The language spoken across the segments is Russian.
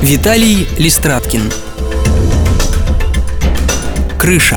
Виталий Листраткин. Крыша.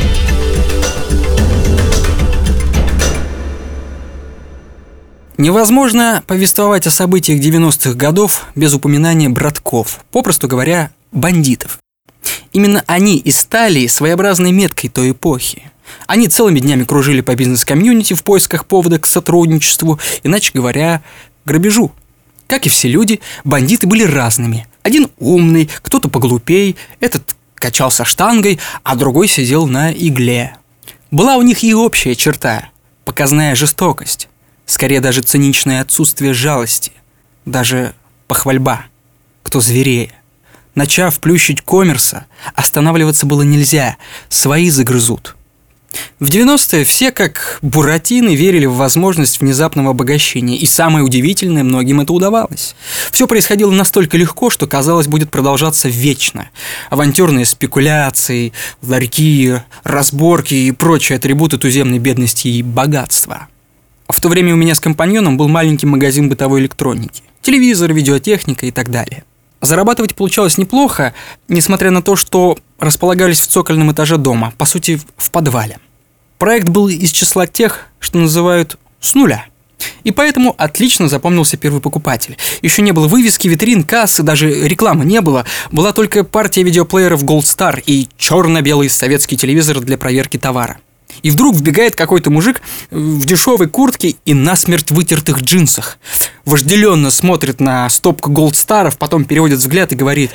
Невозможно повествовать о событиях 90-х годов без упоминания братков, попросту говоря, бандитов. Именно они и стали своеобразной меткой той эпохи. Они целыми днями кружили по бизнес-комьюнити в поисках повода к сотрудничеству, иначе говоря, грабежу. Как и все люди, бандиты были разными. Один умный, кто-то поглупей, этот качался штангой, а другой сидел на игле. Была у них и общая черта – показная жестокость. Скорее даже циничное отсутствие жалости. Даже похвальба. Кто зверее. Начав плющить коммерса, останавливаться было нельзя. Свои загрызут. В 90-е все, как буратино, верили в возможность внезапного обогащения. И самое удивительное, многим это удавалось. Все происходило настолько легко, что, казалось, будет продолжаться вечно. Авантюрные спекуляции, ларьки, разборки и прочие атрибуты туземной бедности и богатства. В то время у меня с компаньоном был маленький магазин бытовой электроники. Телевизор, видеотехника и так далее. Зарабатывать получалось неплохо, несмотря на то, что располагались в цокольном этаже дома, по сути, в подвале. Проект был из числа тех, что называют «с нуля». И поэтому отлично запомнился первый покупатель. Еще не было вывески, витрин, кассы, даже рекламы не было. Была только партия видеоплееров Gold Star и черно-белый советский телевизор для проверки товара. И вдруг вбегает какой-то мужик в дешевой куртке и насмерть вытертых джинсах. Вожделенно смотрит на стопку Gold Star'ов, потом переводит взгляд и говорит: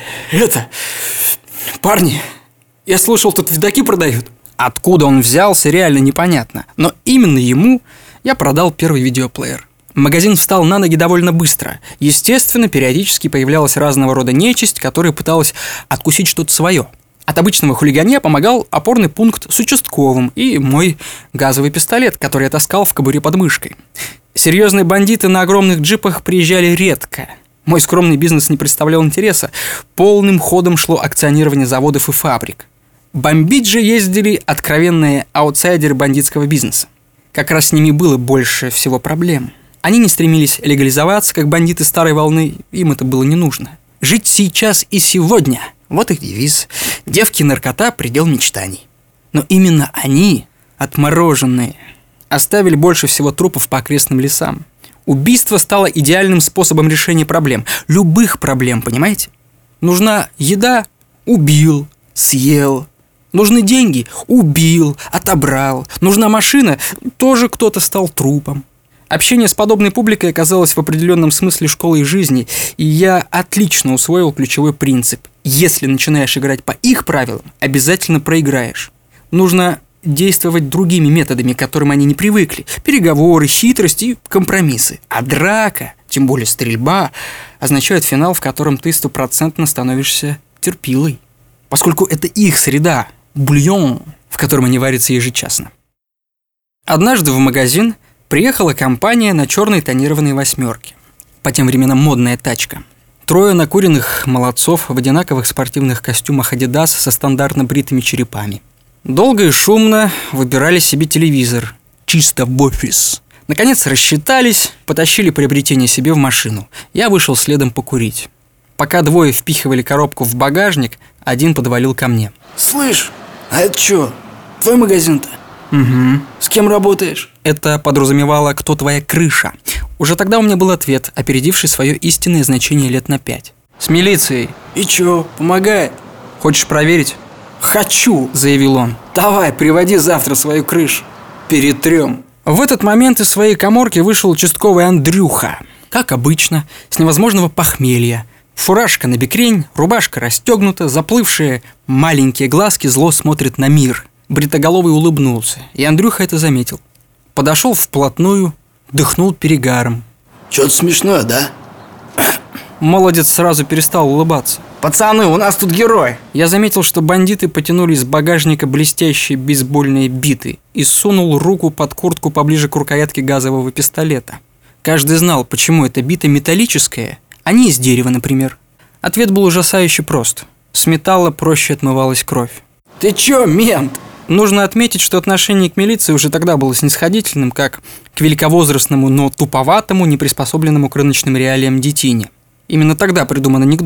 парни, я слышал, тут видаки продают. Откуда он взялся, реально непонятно. Но именно ему я продал первый видеоплеер. Магазин встал на ноги довольно быстро. Естественно, периодически появлялась разного рода нечисть, которая пыталась откусить что-то свое. От обычного хулиганья помогал опорный пункт с участковым и мой газовый пистолет, который я таскал в кобуре под мышкой. Серьезные бандиты на огромных джипах приезжали редко. Мой скромный бизнес не представлял интереса. Полным ходом шло акционирование заводов и фабрик. Бомбить же ездили откровенные аутсайдеры бандитского бизнеса. Как раз с ними было больше всего проблем. Они не стремились легализоваться, как бандиты старой волны, им это было не нужно. Жить сейчас и сегодня – вот их девиз. Девки и наркота – предел мечтаний. Но именно они, отмороженные, оставили больше всего трупов по окрестным лесам. Убийство стало идеальным способом решения проблем. Любых проблем, понимаете? Нужна еда – убил, съел. Нужны деньги – убил, отобрал. Нужна машина – тоже кто-то стал трупом. Общение с подобной публикой оказалось в определенном смысле школой жизни, и я отлично усвоил ключевой принцип. Если начинаешь играть по их правилам, обязательно проиграешь. Нужно действовать другими методами, к которым они не привыкли. Переговоры, хитрость и компромиссы. А драка, тем более стрельба, означает финал, в котором ты 100% становишься терпилой. Поскольку это их среда, бульон, в котором они варятся ежечасно. Однажды в магазин приехала компания на черной тонированной восьмерке. По тем временам модная тачка. Трое накуренных молодцов в одинаковых спортивных костюмах Adidas со стандартно бритыми черепами. Долго и шумно выбирали себе телевизор. Чисто в офис. Наконец рассчитались, потащили приобретение себе в машину. Я вышел следом покурить. Пока двое впихивали коробку в багажник, один подвалил ко мне. Слышь, а это что, твой магазин-то? Угу. С кем работаешь? Это подразумевало, кто твоя крыша. Уже тогда у меня был ответ, опередивший свое истинное значение лет на 5. С милицией. И чё, помогает? Хочешь проверить? Хочу, заявил он. Давай, приводи завтра свою крышу. Перетрем. В этот момент из своей каморки вышел участковый Андрюха. Как обычно, с невозможного похмелья. Фуражка набекрень, рубашка расстегнута, заплывшие маленькие глазки зло смотрят на мир. Бритоголовый улыбнулся, и Андрюха это заметил. Подошел вплотную, дыхнул перегаром. Что-то смешное, да? Молодец сразу перестал улыбаться. Пацаны, у нас тут герой. Я заметил, что бандиты потянули из багажника блестящие бейсбольные биты и сунул руку под куртку поближе к рукоятке газового пистолета. Каждый знал, почему эта бита металлическая, а не из дерева, например. Ответ был ужасающе прост. С металла проще отмывалась кровь. Ты чё, мент? Нужно отметить, что отношение к милиции уже тогда было снисходительным, как к великовозрастному, но туповатому, неприспособленному к рыночным реалиям детине. Именно тогда придуман анекдот.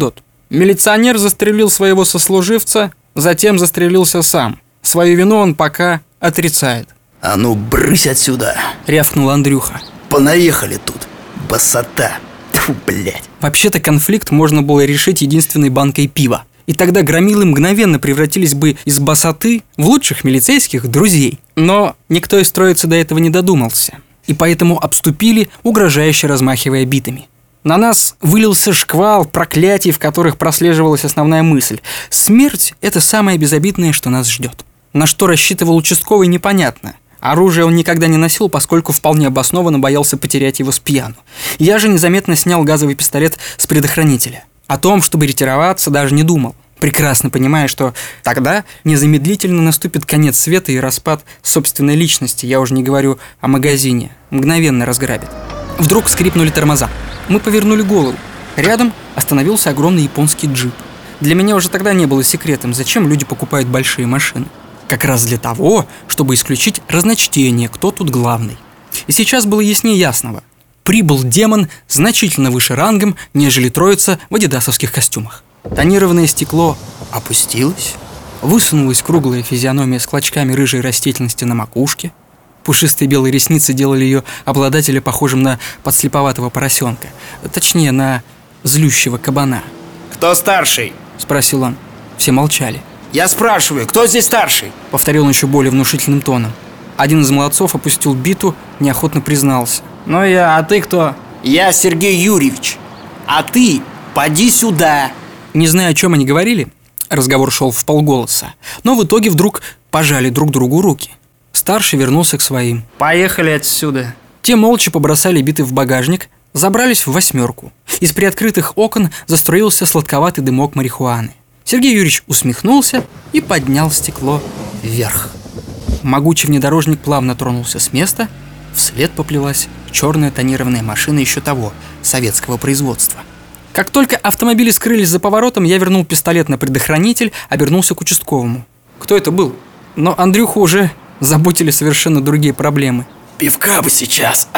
Милиционер застрелил своего сослуживца, затем застрелился сам. Свою вину он пока отрицает. А ну, брысь отсюда, рявкнул Андрюха. Понаехали тут, басота. Тьфу, блядь. Вообще-то конфликт можно было решить единственной банкой пива. И тогда громилы мгновенно превратились бы из басоты в лучших милицейских друзей. Но никто из троицы до этого не додумался. И поэтому обступили, угрожающе размахивая битами. На нас вылился шквал проклятий, в которых прослеживалась основная мысль. Смерть – это самое безобидное, что нас ждет. На что рассчитывал участковый, непонятно. Оружие он никогда не носил, поскольку вполне обоснованно боялся потерять его с пьяну. Я же незаметно снял газовый пистолет с предохранителя. О том, чтобы ретироваться, даже не думал, прекрасно понимая, что тогда незамедлительно наступит конец света и распад собственной личности, я уже не говорю о магазине, мгновенно разграбит. Вдруг скрипнули тормоза. Мы повернули голову. Рядом остановился огромный японский джип. Для меня уже тогда не было секретом, зачем люди покупают большие машины. Как раз для того, чтобы исключить разночтение, кто тут главный. И сейчас было яснее ясного. Прибыл демон значительно выше рангом, нежели троица в адидасовских костюмах. Тонированное стекло опустилось, высунулась круглая физиономия с клочками рыжей растительности на макушке. Пушистые белые ресницы делали ее обладателя похожим на подслеповатого поросенка. Точнее, на злющего кабана. «Кто старший?» – спросил он. Все молчали. «Я спрашиваю, кто здесь старший?» – повторил он еще более внушительным тоном. Один из молодцов опустил биту, неохотно признался. «Ну а ты кто?» «Я Сергей Юрьевич. А ты поди сюда!» Не зная, о чем они говорили, разговор шел вполголоса, но в итоге вдруг пожали друг другу руки. Старший вернулся к своим. «Поехали отсюда!» Те молча побросали биты в багажник, забрались в восьмерку. Из приоткрытых окон заструился сладковатый дымок марихуаны. Сергей Юрьевич усмехнулся и поднял стекло вверх. Могучий внедорожник плавно тронулся с места, вслед поплелась черная тонированная машина еще того, советского производства. Как только автомобили скрылись за поворотом, я вернул пистолет на предохранитель, обернулся к участковому. Кто это был? Но Андрюху уже заботили совершенно другие проблемы. «Пивка бы сейчас,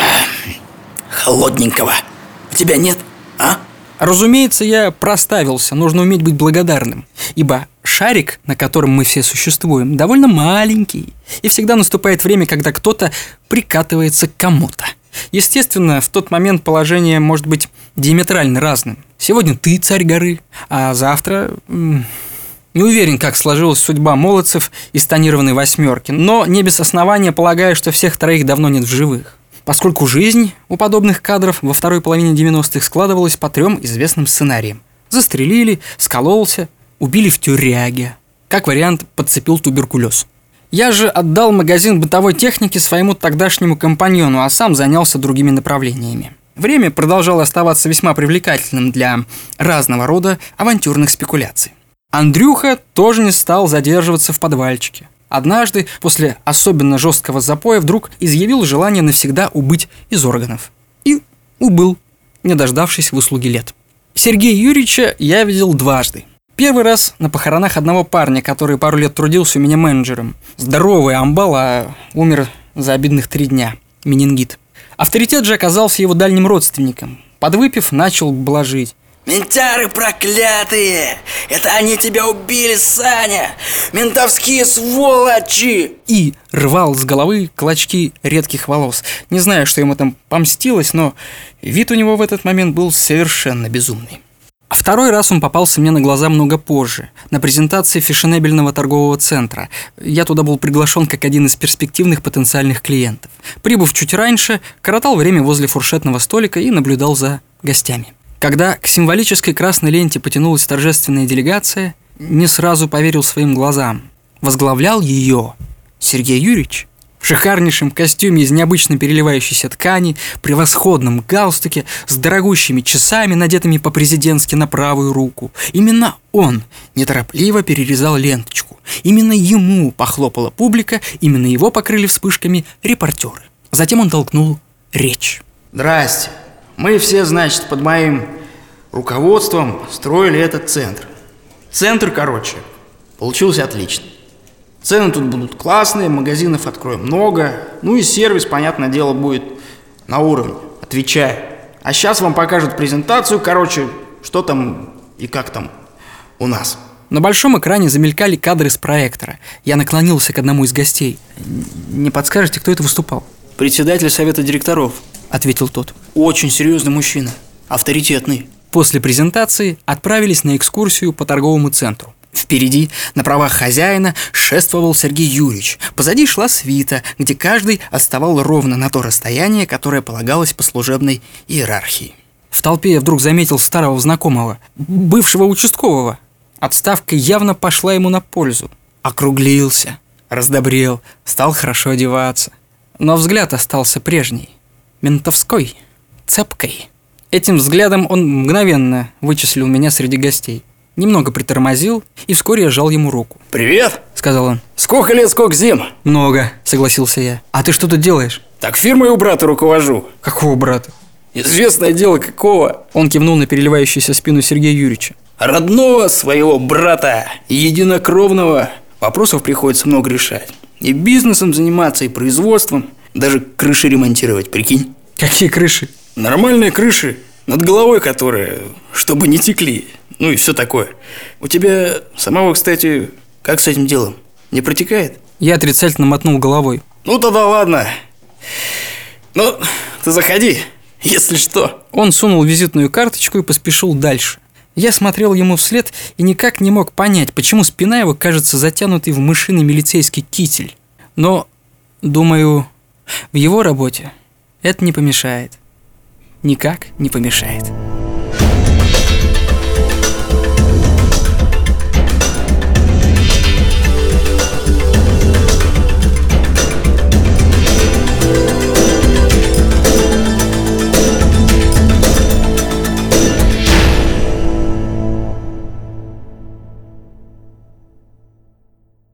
холодненького. У тебя нет, а?» Разумеется, я проставился, нужно уметь быть благодарным, ибо шарик, на котором мы все существуем, довольно маленький, и всегда наступает время, когда кто-то прикатывается к кому-то. Естественно, в тот момент положение может быть диаметрально разным. Сегодня ты царь горы, а завтра... Не уверен, как сложилась судьба молодцев из тонированной восьмерки, но не без основания полагаю, что всех троих давно нет в живых. Поскольку жизнь у подобных кадров во второй половине 90-х складывалась по 3 известным сценариям. Застрелили, скололся, убили в тюряге. Как вариант, подцепил туберкулез. Я же отдал магазин бытовой техники своему тогдашнему компаньону, а сам занялся другими направлениями. Время продолжало оставаться весьма привлекательным для разного рода авантюрных спекуляций. Андрюха тоже не стал задерживаться в подвальчике. Однажды, после особенно жесткого запоя, вдруг изъявил желание навсегда убыть из органов. И убыл, не дождавшись выслуги лет. Сергея Юрьевича я видел дважды. Первый раз на похоронах одного парня, который пару лет трудился у меня менеджером. Здоровый амбал, а умер за обидных 3 дня. Менингит. Авторитет же оказался его дальним родственником. Подвыпив, начал блажить. «Ментяры проклятые! Это они тебя убили, Саня! Ментовские сволочи!» И рвал с головы клочки редких волос. Не знаю, что ему там помстилось, но вид у него в этот момент был совершенно безумный. А второй раз он попался мне на глаза много позже, на презентации фешенебельного торгового центра. Я туда был приглашен как один из перспективных потенциальных клиентов. Прибыв чуть раньше, коротал время возле фуршетного столика и наблюдал за гостями. Когда к символической красной ленте потянулась торжественная делегация, не сразу поверил своим глазам. Возглавлял ее Сергей Юрьевич в шикарнейшем костюме из необычно переливающейся ткани, превосходном галстуке, с дорогущими часами, надетыми по-президентски на правую руку. Именно он неторопливо перерезал ленточку. Именно ему похлопала публика, именно его покрыли вспышками репортеры. Затем он толкнул речь. «Здрасте. Мы все, значит, под моим руководством строили этот центр. Центр, получился отлично. Цены тут будут классные, магазинов откроем много. Ну и сервис, понятное дело, будет на уровне, отвечаю. А сейчас вам покажут презентацию, что там и как там у нас. На большом экране замелькали кадры с проектора. Я наклонился к одному из гостей. «Не подскажете, кто это выступал?» Председатель совета директоров, Ответил тот. очень серьезный мужчина, авторитетный. После презентации отправились на экскурсию по торговому центру. Впереди, на правах хозяина, шествовал Сергей Юрьевич. Позади шла свита, где каждый отставал ровно на то расстояние, которое полагалось по служебной иерархии. В толпе я вдруг заметил старого знакомого, бывшего участкового. Отставка явно пошла ему на пользу. Округлился, раздобрел, стал хорошо одеваться. Но взгляд остался прежний, ментовской, цепкой. Этим взглядом он мгновенно вычислил меня среди гостей. Немного притормозил, и вскоре я жал ему руку. «Привет!» — сказал он. «Сколько лет, сколько зим?» «Много», — согласился я. «А ты что тут делаешь?» «Так фирмой у брата руковожу». «Какого брата?» «Известное дело какого?» Он кивнул на переливающуюся спину Сергея Юрьевича. «Родного своего брата, единокровного. Вопросов приходится много решать. И бизнесом заниматься, и производством. Даже крыши ремонтировать, прикинь». «Какие крыши?» «Нормальные крыши, над головой которые, чтобы не текли. Ну и все такое. У тебя самого, кстати, как с этим делом? Не протекает?» Я отрицательно мотнул головой. «Ну тогда ладно. Ну, ты заходи, если что». Он сунул визитную карточку и поспешил дальше. Я смотрел ему вслед и никак не мог понять, почему спина его кажется затянутой в мышиный милицейский китель. Но, думаю, в его работе это не помешает. Никак не помешает.